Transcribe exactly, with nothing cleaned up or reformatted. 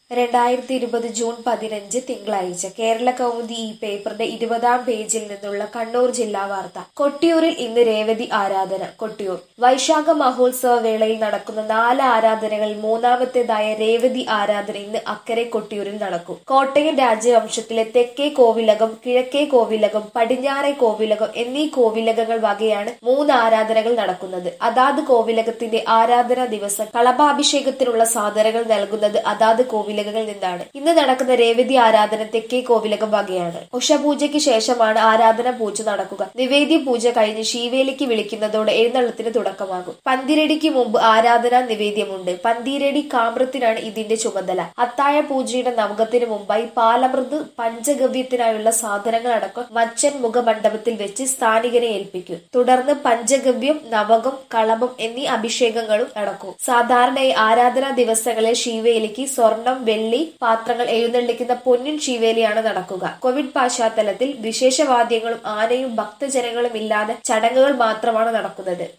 രണ്ടായിരത്തി ഇരുപത് ജൂൺ പതിനഞ്ച് തിങ്കളാഴ്ച കേരള കൗമുദി ഈ പേപ്പറിന്റെ ഇരുപതാം പേജിൽ നിന്നുള്ള കണ്ണൂർ ജില്ലാ വാർത്ത. കൊട്ടിയൂരിൽ ഇന്ന് രേവതി ആരാധന. കൊട്ടിയൂർ വൈശാഖ മഹോത്സവ വേളയിൽ നടക്കുന്ന നാല് ആരാധനകളിൽ മൂന്നാമത്തേതായ രേവതി ആരാധന ഇന്ന് അക്കരെ കൊട്ടിയൂരിൽ നടക്കും. കോട്ടയം രാജവംശത്തിലെ തെക്കേ കോവിലകം, കിഴക്കേ കോവിലകം, പടിഞ്ഞാറേ കോവിലകം എന്നീ കോവിലകങ്ങൾ വകയാണ് മൂന്ന് ആരാധനകൾ നടക്കുന്നത്. അതാത് കോവിലകത്തിന്റെ ആരാധനാ ദിവസം കളഭാഭിഷേകത്തിനുള്ള സാധനങ്ങൾ നൽകുന്നത് അതാത് കോവിലകങ്ങളിൽ നിന്നാണ്. ഇന്ന് നടക്കുന്ന രേവതി ആരാധന തെക്കേ കോവിലകം വകയാണ്. ഉഷപൂജയ്ക്ക് ശേഷമാണ് ആരാധന പൂജ നടക്കുക. നിവേദ്യ പൂജ കഴിഞ്ഞ് ശീവേലിക്ക് വിളിക്കുന്നതോടെ എഴുന്നള്ളത്തിന് തുടക്കമാകും. പന്തിരടിക്ക് മുമ്പ് ആരാധനാ നിവേദ്യമുണ്ട്. പന്തീരടി കാമ്പ്രത്തിനാണ് ഇതിന്റെ ചുമതല. അത്താഴ പൂജയുടെ നവകത്തിന് മുമ്പായി പാലമൃത് പഞ്ചഗവ്യത്തിനായുള്ള സാധനങ്ങൾ അടക്കം മച്ചൻ മുഖമണ്ഡപത്തിൽ വെച്ച് സ്ഥാനികനെ ഏൽപ്പിക്കും. തുടർന്ന് പഞ്ചഗവ്യം, നവകം, കളഭം എന്നീ അഭിഷേകങ്ങളും നടക്കും. സാധാരണയായി ആരാധനാ ദിവസങ്ങളിൽ ശീവേലിക്ക് സ്വർണം, വെള്ളി പാത്രങ്ങൾ എഴുന്നള്ളിക്കുന്ന പൊന്നിൻ ശീവേലിയാണ് നടക്കുക. കോവിഡ് പശ്ചാത്തലത്തിൽ വിശേഷവാദ്യങ്ങളും ആനയും ഭക്തജനങ്ങളും ഇല്ലാതെ ചടങ്ങുകൾ മാത്രമാണ് നടക്കുന്നത്.